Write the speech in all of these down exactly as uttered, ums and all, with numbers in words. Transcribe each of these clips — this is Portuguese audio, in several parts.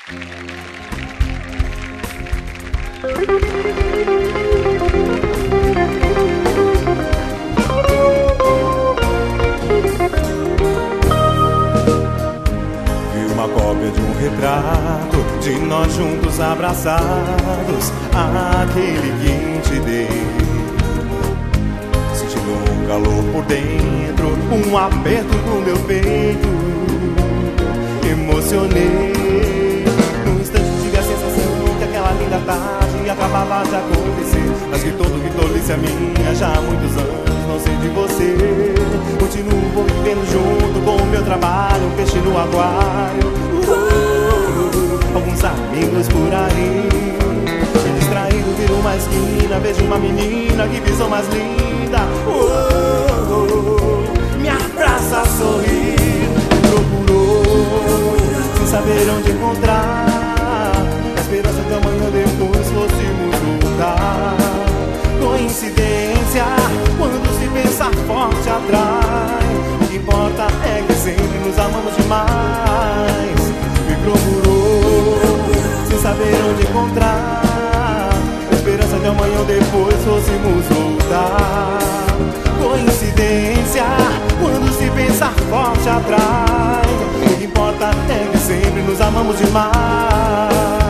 Vi uma cópia de um retrato de nós juntos abraçados, aquele que te dei. Sentindo um calor por dentro, um aperto no meu peito. Emocionei, num instante tive a sensação que aquela linda tarde acabava de acontecer. Mas que todo que tolice a minha, já há muitos anos não sei de você. Continuo vivendo junto com o meu trabalho, um peixe no aquário. uh, uh, uh, Alguns amigos por aí. E distraído viro uma esquina, vejo uma menina, que visão mais linda. uh, uh, uh, Me abraça, sorrir, me procurou sem saber onde encontrar. A esperança que amanhã depois fôssemos voltar. Coincidência, quando se pensa forte atrai. O que importa é que sempre nos amamos demais. Me procurou sem saber onde encontrar. A esperança de amanhã depois fôssemos voltar. Coincidência, quando se pensa forte atrai. O que importa é que sempre nos amamos demais.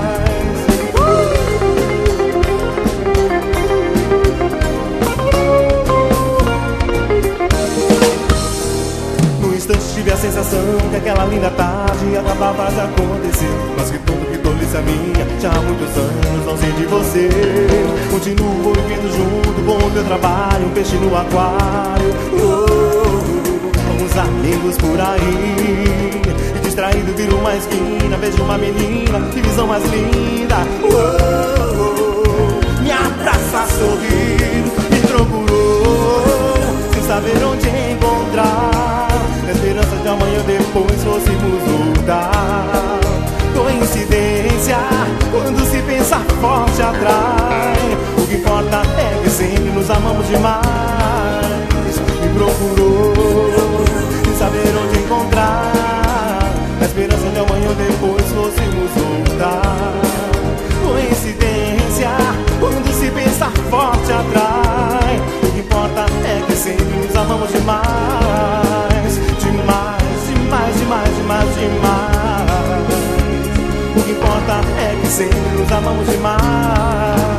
Tive a sensação que aquela linda tarde acabava de acontecer. Mas que tudo que tolice a minha, já há muitos anos não sei de você. Continuo vivendo junto com o meu trabalho, um peixe no aquário. uh, uh, Alguns amigos por aí. E distraído viro uma esquina, vejo uma menina, que visão mais linda. uh, uh, Me abraça, sorrir, me procurou sem saber onde encontrar. A esperança de amanhã depois fôssemos voltar. Coincidência, quando se pensa forte atrai. O que importa é que sempre nos amamos demais. Me procurou sem saber onde encontrar. A esperança de amanhã depois fôssemos voltar. Coincidência, quando se pensa forte atrai. O que importa é que sempre nos amamos demais. Demais, demais, demais, demais, demais. O que importa é que sempre nos amamos demais.